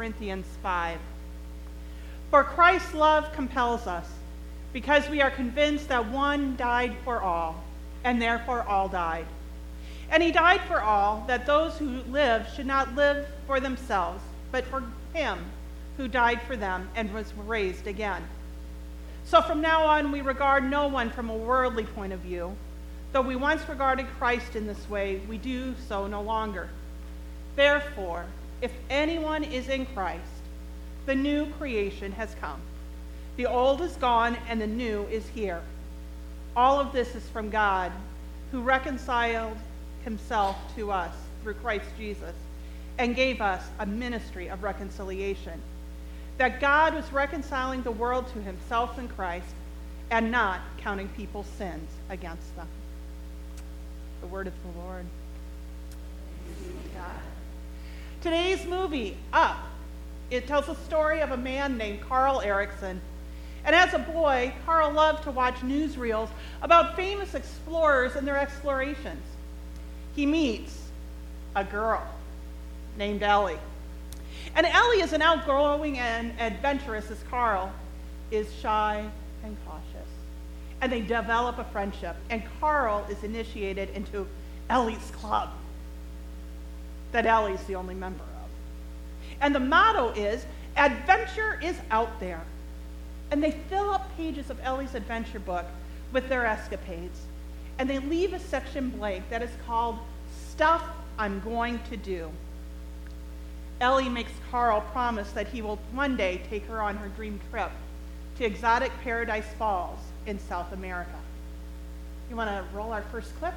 Corinthians 5. For Christ's love compels us, because we are convinced that one died for all, and therefore all died. And he died for all, that those who live should not live for themselves, but for him who died for them and was raised again. So from now on, we regard no one from a worldly point of view. Though we once regarded Christ in this way, we do so no longer. Therefore, if anyone is in Christ, the new creation has come. The old is gone and the new is here. All of this is from God, who reconciled himself to us through Christ Jesus and gave us a ministry of reconciliation. That God was reconciling the world to himself in Christ and not counting people's sins against them. The word of the Lord. Thanks be to God. Today's movie, Up, it tells the story of a man named Carl Erickson. And as a boy, Carl loved to watch newsreels about famous explorers and their explorations. He meets a girl named Ellie. And Ellie is an outgoing and adventurous as Carl is shy and cautious. And they develop a friendship, and Carl is initiated into Ellie's club that Ellie's the only member of. And the motto is, adventure is out there. And they fill up pages of Ellie's adventure book with their escapades. And they leave a section blank that is called Stuff I'm Going to Do. Ellie makes Carl promise that he will one day take her on her dream trip to exotic Paradise Falls in South America. You want to roll our first clip?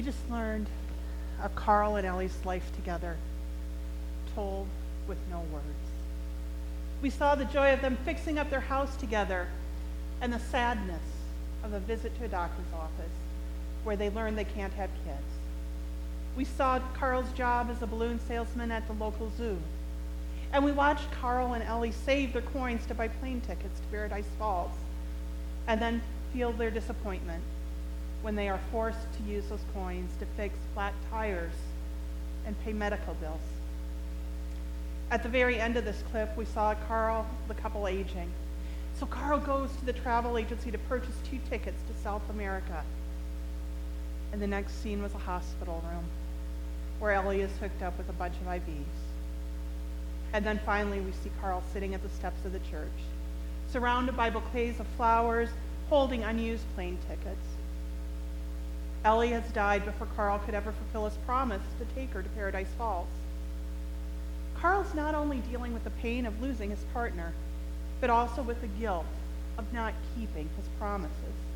just learned of Carl and Ellie's life together, told with no words. We saw the joy of them fixing up their house together and the sadness of a visit to a doctor's office where they learned they can't have kids. We saw Carl's job as a balloon salesman at the local zoo. And we watched Carl and Ellie save their coins to buy plane tickets to Paradise Falls and then feel their disappointment when they are forced to use those coins to fix flat tires and pay medical bills. At the very end of this clip, we saw Carl, the couple, aging. So Carl goes to the travel agency to purchase 2 tickets to South America. And the next scene was a hospital room where Ellie is hooked up with a bunch of IVs. And then finally we see Carl sitting at the steps of the church, surrounded by bouquets of flowers, holding unused plane tickets. Ellie has died before Carl could ever fulfill his promise to take her to Paradise Falls. Carl's not only dealing with the pain of losing his partner, but also with the guilt of not keeping his promises.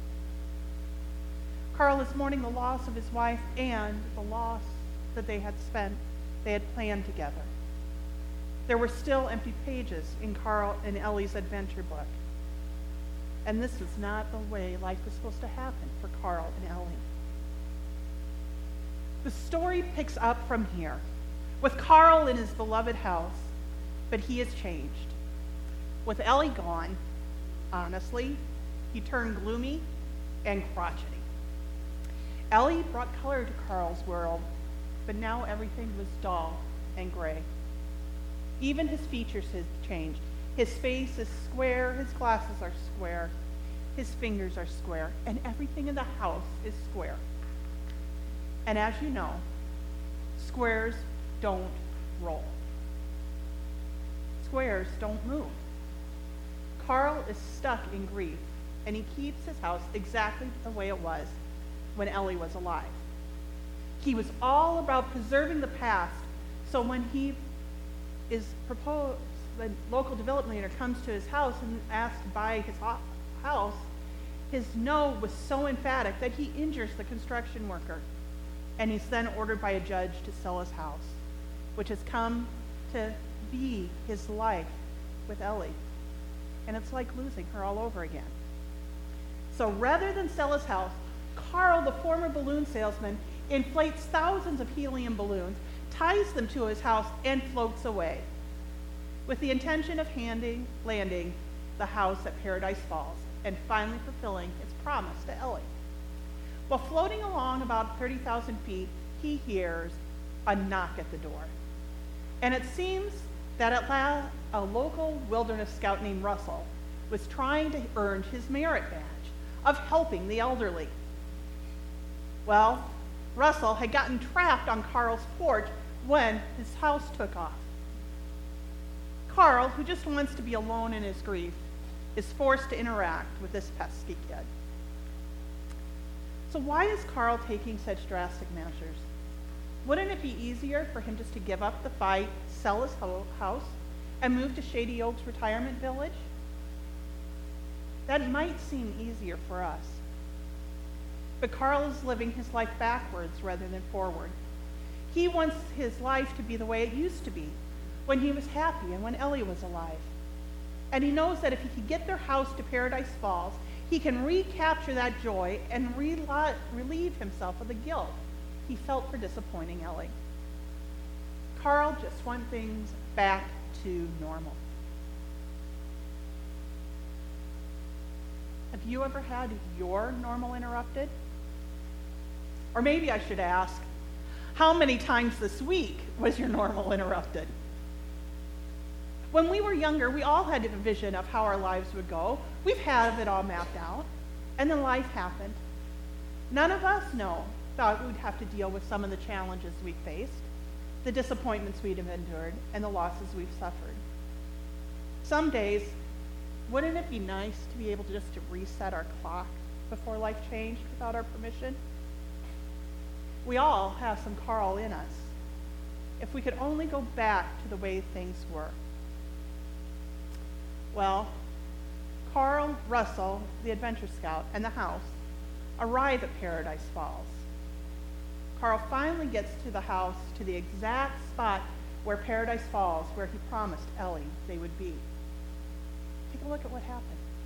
Carl is mourning the loss of his wife and the loss that they had planned together. There were still empty pages in Carl and Ellie's adventure book. And this was not the way life was supposed to happen for Carl and Ellie. The story picks up from here, with Carl in his beloved house, but he has changed. With Ellie gone, honestly, he turned gloomy and crotchety. Ellie brought color to Carl's world, but now everything was dull and gray. Even his features have changed. His face is square, his glasses are square, his fingers are square, and everything in the house is square. And as you know, squares don't roll. Squares don't move. Carl is stuck in grief, and he keeps his house exactly the way it was when Ellie was alive. He was all about preserving the past, so when he is proposed, the local development leader comes to his house and asks to buy his house, his no was so emphatic that he injures the construction worker, and he's then ordered by a judge to sell his house, which has come to be his life with Ellie. And it's like losing her all over again. So rather than sell his house, Carl, the former balloon salesman, inflates thousands of helium balloons, ties them to his house, and floats away, with the intention of landing the house at Paradise Falls and finally fulfilling his promise to Ellie. While floating along about 30,000 feet, he hears a knock at the door. And it seems that at last a local wilderness scout named Russell was trying to earn his merit badge of helping the elderly. Well, Russell had gotten trapped on Carl's porch when his house took off. Carl, who just wants to be alone in his grief, is forced to interact with this pesky kid. So why is Carl taking such drastic measures? Wouldn't it be easier for him just to give up the fight, sell his house, and move to Shady Oaks Retirement Village? That might seem easier for us. But Carl is living his life backwards rather than forward. He wants his life to be the way it used to be, when he was happy and when Ellie was alive. And he knows that if he can get their house to Paradise Falls, he can recapture that joy and relieve himself of the guilt he felt for disappointing Ellie. Carl just wants things back to normal. Have you ever had your normal interrupted? Or maybe I should ask, how many times this week was your normal interrupted? When we were younger, we all had a vision of how our lives would go. We've had it all mapped out, and then life happened. None of us thought we'd have to deal with some of the challenges we faced, the disappointments we'd have endured, and the losses we've suffered. Some days, wouldn't it be nice to be able to reset our clock before life changed without our permission? We all have some Carl in us. If we could only go back to the way things were. Well, Carl, Russell, the adventure scout, and the house arrive at Paradise Falls. Carl finally gets to the house, to the exact spot where Paradise Falls, where he promised Ellie they would be. Take a look at what happened.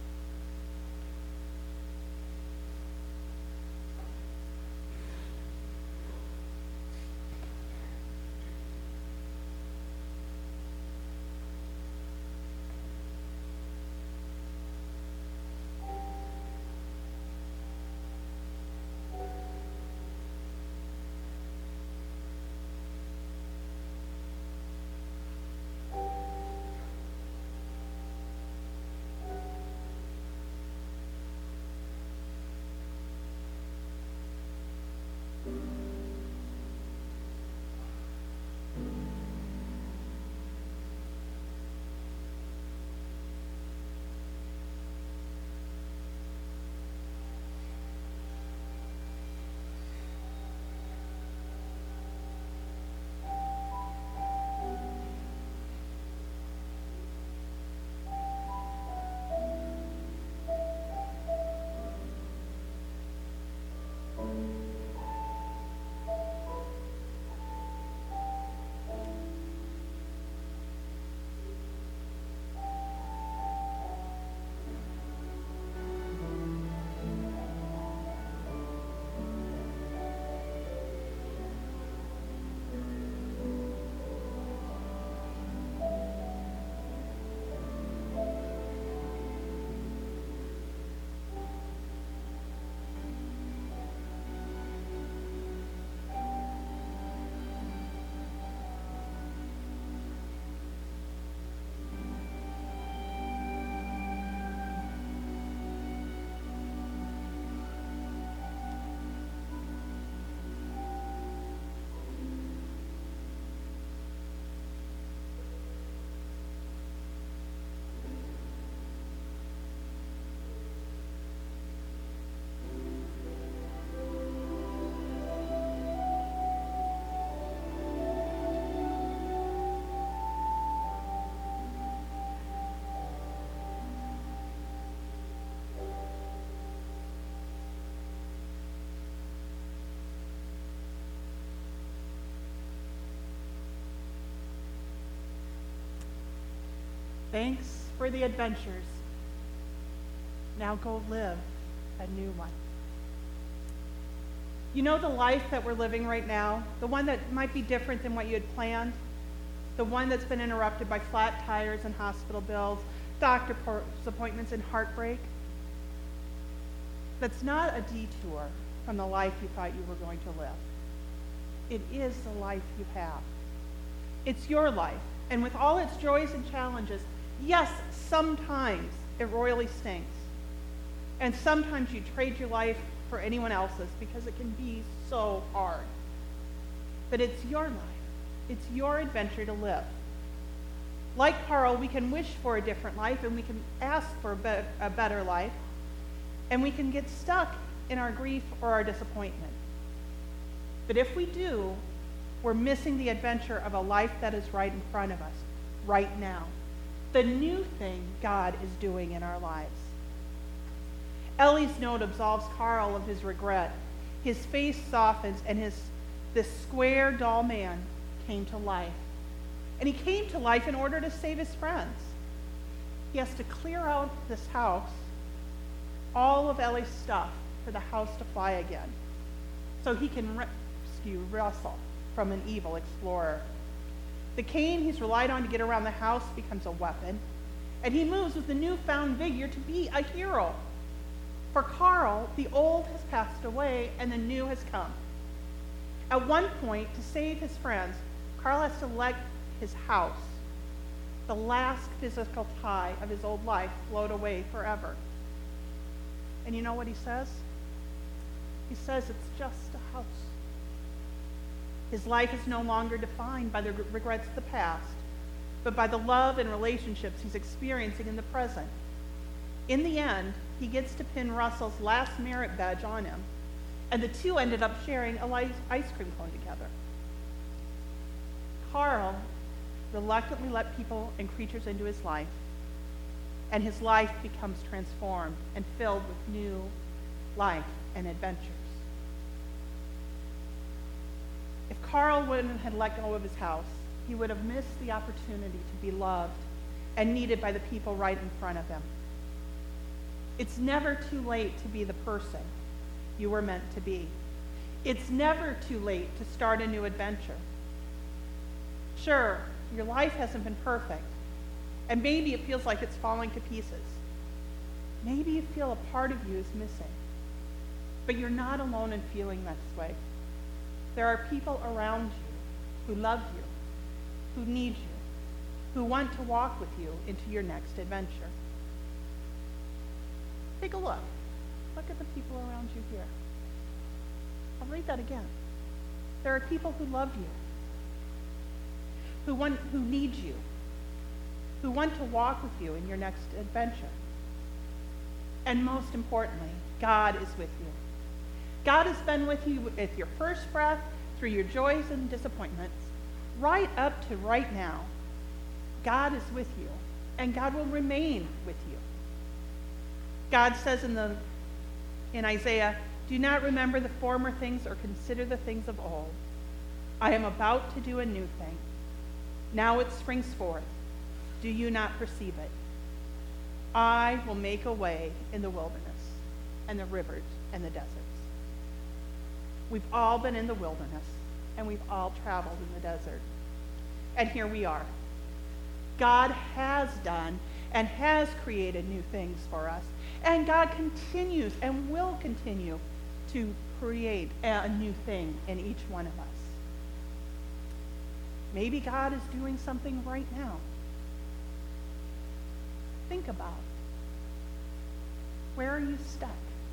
Thanks for the adventures. Now go live a new one. You know the life that we're living right now, the one that might be different than what you had planned, the one that's been interrupted by flat tires and hospital bills, doctor's appointments and heartbreak. That's not a detour from the life you thought you were going to live. It is the life you have. It's your life, and with all its joys and challenges, yes, sometimes it royally stinks. And sometimes you trade your life for anyone else's because it can be so hard. But it's your life. It's your adventure to live. Like Carl, we can wish for a different life, and we can ask for a better life, and we can get stuck in our grief or our disappointment. But if we do, we're missing the adventure of a life that is right in front of us, right now. The new thing God is doing in our lives. Ellie's note absolves Carl of his regret. His face softens, and this square, dull man came to life. And he came to life in order to save his friends. He has to clear out this house, all of Ellie's stuff, for the house to fly again, so he can rescue Russell from an evil explorer. The cane he's relied on to get around the house becomes a weapon, and he moves with a newfound vigor to be a hero. For Carl, the old has passed away and the new has come. At one point, to save his friends, Carl has to let his house, the last physical tie of his old life, float away forever. And you know what he says? He says it's just a house. His life is no longer defined by the regrets of the past, but by the love and relationships he's experiencing in the present. In the end, he gets to pin Russell's last merit badge on him, and the two ended up sharing a ice cream cone together. Carl reluctantly let people and creatures into his life, and his life becomes transformed and filled with new life and adventures. If Carl wouldn't have let go of his house, he would have missed the opportunity to be loved and needed by the people right in front of him. It's never too late to be the person you were meant to be. It's never too late to start a new adventure. Sure, your life hasn't been perfect, and maybe it feels like it's falling to pieces. Maybe you feel a part of you is missing, but you're not alone in feeling this way. There are people around you who love you, who need you, who want to walk with you into your next adventure. Take a look. Look at the people around you here. I'll read that again. There are people who love you, who need you, who want to walk with you in your next adventure. And most importantly, God is with you. God has been with you with your first breath, through your joys and disappointments, right up to right now. God is with you, and God will remain with you. God says in Isaiah, "Do not remember the former things or consider the things of old. I am about to do a new thing. Now it springs forth. Do you not perceive it? I will make a way in the wilderness and the rivers and the deserts." We've all been in the wilderness, and we've all traveled in the desert. And here we are. God has done and has created new things for us. And God continues and will continue to create a new thing in each one of us. Maybe God is doing something right now. Think about, where are you stuck?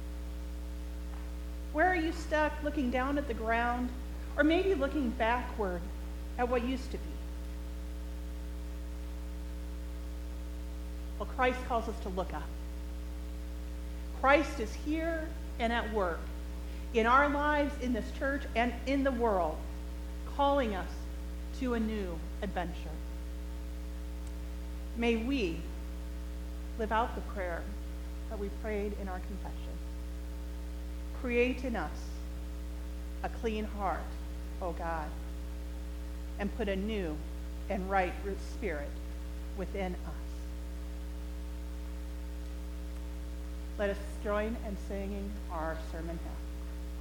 Where are you stuck looking down at the ground, or maybe looking backward at what used to be? Well, Christ calls us to look up. Christ is here and at work in our lives, in this church, and in the world, calling us to a new adventure. May we live out the prayer that we prayed in our confession. Create in us a clean heart, O God, and put a new and right spirit within us. Let us join in singing our sermon hymn.